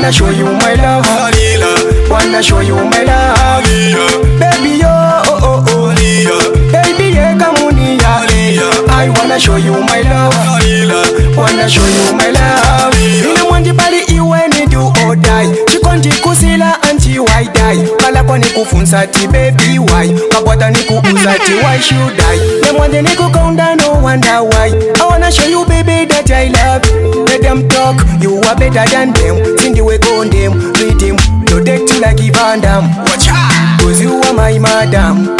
wanna show you my love. Wanna show you my love. Baby yo, oh oh oh. Baby yeah, come on here. I wanna show you my love. Wanna show you my love. Ina mwandi pali iwe ni do or die. Chikondi kusila anti why die. Kalako ni kufunza ti baby why. Kabwata ni kuuza ti why should I. Ne mwandi ni kukonda no wonder why. I wanna show you baby that I love you. Let them talk, you are better than them. Sing the way go on them, read them. Protect you like Van Damme. Watch out, cause you are my madam.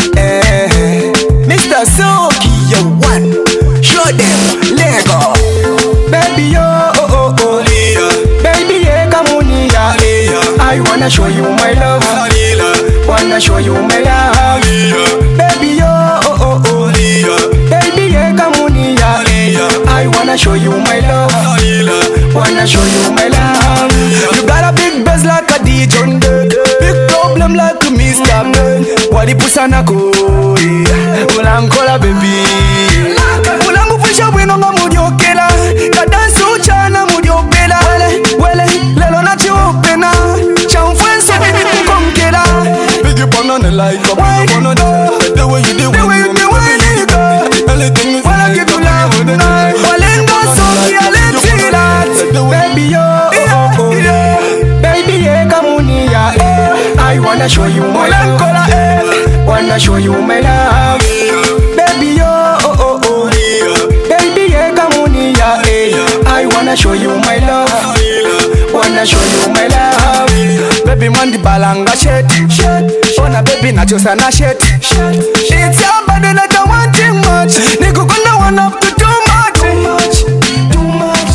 Mr. Soki, you one. Show them, Lego. Baby, yo, oh, oh, oh. Baby, yeah, come on here. I wanna show you my love. Wanna show you my love. Baby, yo, oh, oh, oh. Baby, yeah, come on here. I wanna show you my love. Wanna show you my love. You got a big buzz like a DJ. Big problem like a Mr. Man. Wadi pusana ko, ulankola baby. Ulangu fusha wino nga mudiokela. Kadansi uchana mudiopela. Wele, lelo na chiopena. Chamfwenso mkonkela. Big you on the like up. The way you do it. The way you do it. Anything you wanna give you love. Walengo soki aletila. Baby yo, oh oh. Baby yeah, come on here. I wanna show you my love. Wanna show you my love. Baby yo, oh oh oh. Baby yeah, come on here. I wanna show you my love. Wanna show you my love. Baby mandi balanga shit. Ona baby nachosa na shit. It's your body that I want too much. Nigga gonna one up to too much. Too much.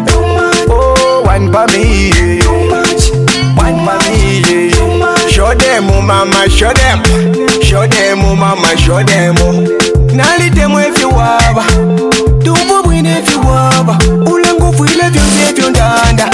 Oh, wine for me. Too much. Wine for me. Show them, oh mama, show them. Show them, oh mama, show them. Now lead them if you have. Do win if you have. Ulango feel if you danda.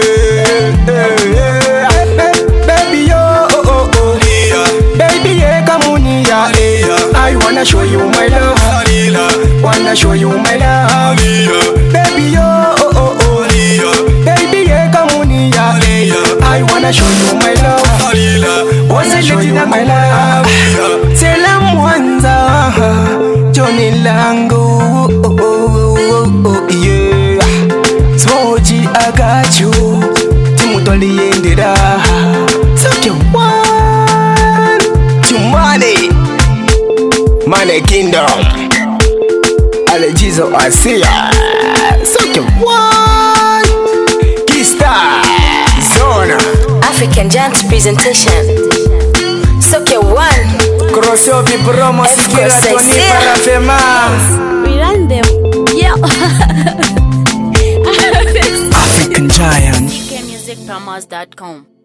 Baby yo, oh oh oh. Baby yeah, come on here. I wanna show you my love. Wanna show you my love. Baby yo, oh oh oh. Baby yeah, come on here. I wanna show you my love. Wanna show you my love. Tela Mwanza, Johnny Lango, oh oh oh yeah. Swoji I got you. Timotoli yendera. Such a one. Chumani. Money Kingdom. Alejizo Asia. Such a one. Kista. Zona. African Giants presentation. Soke one. Crossover promo sikira Tony Parafema. We run them. Yeah. African Giant. CKmusicpromos.com